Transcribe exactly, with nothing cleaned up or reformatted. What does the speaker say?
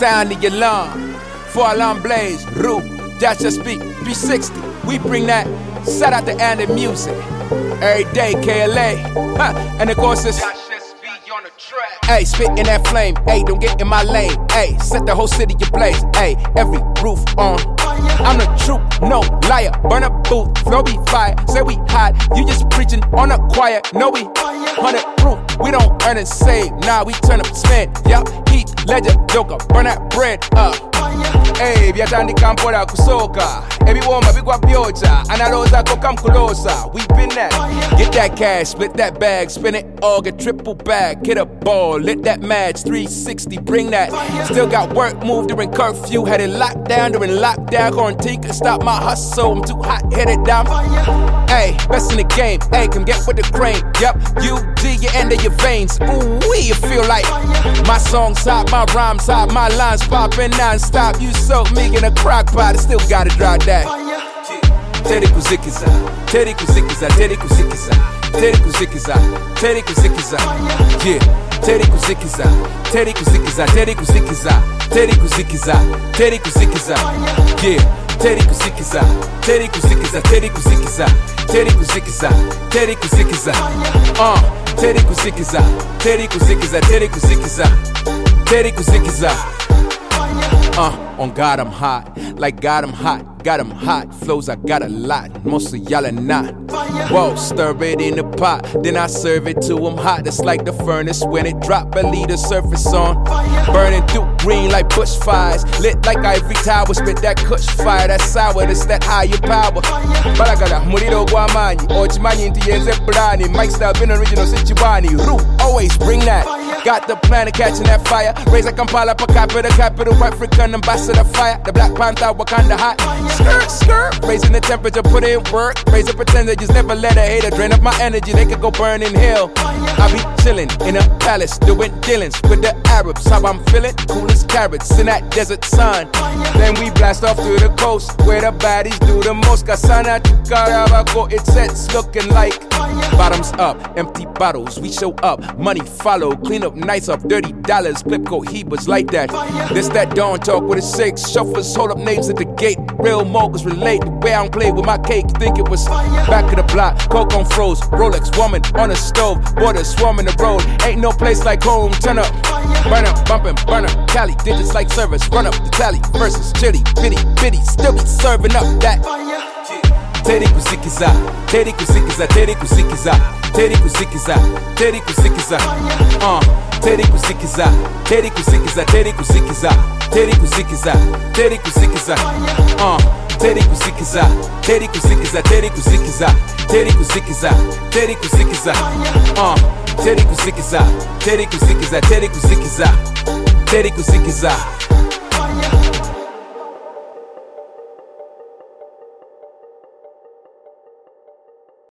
sound the alarm. Four alarm blaze, Roo, that's just speak, three sixty. We bring that, shout out to Andy Music. Every day, K L A. Huh. And of course it's hey, spit in that flame, hey, don't get in my lane, hey, set the whole city ablaze, hey, every roof on. I'm the truth, no liar, burn a booth, flow be fire, say we hot, you just preaching on a choir, no we hundred proof, we don't earn and save, nah, we turn up spend, yup, heat, ledger, joker, burn that bread up. Hey, vyatandika mpora kusoka ebiwoma bigwa byoja analoza koka mkulosa. We been that. Get that cash, split that bag, spin it all, get triple bag, hit a ball, lit that match, three sixty, bring that. Still got work, moved during curfew, had it locked down during lockdown. Quarantine could stop my hustle, I'm too hot headed down. Hey, best in the game, hey, come get with the crane. Yup, U D, you end of your veins. Ooh, wee, you feel like my songs hot, my rhymes hot, my lines popping non-stop. You soak me in a crock pot, I still gotta drop that. Teddy kuzikiza, Teddy kuzikiza, Teddy kuzikiza, Teddy kuzikiza, Teddy kuzikiza, yeah. Teddy kuzikiza, Teddy kuzikiza, Teddy kuzikiza, Teddy kuzikiza, Teddy kuzikiza, yeah. Teddy kuzikiza, Teddy kuzikiza, Teddy kuzikiza, Teddy kuzikiza, Teddy kuzikiza, uh, Teddy kuzikiza, Teddy kuzikiza, Teddy kuzikiza, Teddy kuzikiza. Uh, on God I'm hot, like God I'm hot, got 'em hot, flows I got a lot, most of y'all are not. Whoa, stir it in the pot, then I serve it to 'em hot, it's like the furnace when it drop, I leave the surface on. Burning through green like bush fires, lit like ivory tower, spit that kush fire, that sour, that's that higher power. Balagala, murido guamani, ochimanyi intiyenze plani, Mike style been original Sichiwani, Roo, always bring that. Got the plan of catching that fire. Raise like Kampala, per capita, capital, African ambassador fire. The Black Panther, Wakanda hot. Skirt, skirt. Raising the temperature, put in work. Raise the percentages, never let a hater drain up my energy. They could go burn in hell. I be chillin' in a palace, doing dealings with the Arabs. How I'm feeling? Cool as carrots in that desert sun. Then we blast off to the coast, where the baddies do the most. Kasana to Caravaco, it sets looking like bottoms up, empty bottles. We show up, money follow, clean up. Nights up, dirty dollars, clip cohibas like that. This that dawn talk with a six. Chauffeurs hold up names at the gate. Real moguls relate. The way I don't play with my cake. Think it was back of the block. Coke on froze. Rolex woman on the stove. Border swarming the road. Ain't no place like home. Turn up. Burn up, bumpin', burn up. Cali. Digits like service. Run up the tally. Versus chitty, bitty, bitty. Still be serving up that. Teddy kuzikiza, Teddy kuzikiza, Teddy kuzikiza, Teddy kuzikiza, Teddy kuzikiza, uh, Teddy kuzikiza, Teddy kuzikiza, Teddy kuzikiza, Teddy kuzikiza, Teddy kuzikiza, uh, Teddy kuzikiza, Teddy kuzikiza, Teddy kuzikiza, Teddy kuzikiza, Teddy kuzikiza, uh, Teddy kuzikiza, Teddy kuzikiza, Teddy kuzikiza, Teddy kuzikiza.